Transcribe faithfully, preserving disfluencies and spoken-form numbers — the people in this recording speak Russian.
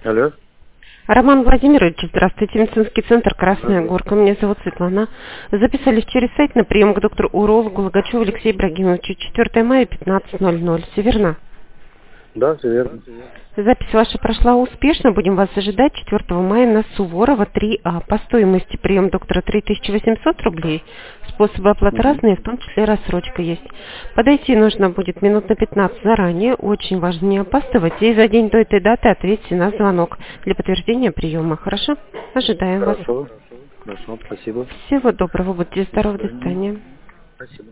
Алло. Роман Владимирович, здравствуйте, медицинский центр «Красная Здравствуйте. Горка». Меня зовут Светлана. Записались через сайт на прием к доктору-урологу Логачеву Алексею Ибрагимовичу. четвёртого мая, пятнадцать ноль ноль. Все верно? Да, все верно. Запись ваша прошла успешно. Будем вас ожидать четвёртого мая на Суворова три А. По стоимости прием доктора три тысячи восемьсот рублей. Способы оплаты Угу. разные, в том числе рассрочка есть. Подойти нужно будет минут на пятнадцать заранее. Очень важно не опаздывать. И за день до этой даты ответьте на звонок для подтверждения приема. Хорошо? Ожидаем вас. Хорошо. Хорошо, спасибо. Всего доброго. Будьте До здоровы. До свидания. свидания. Спасибо.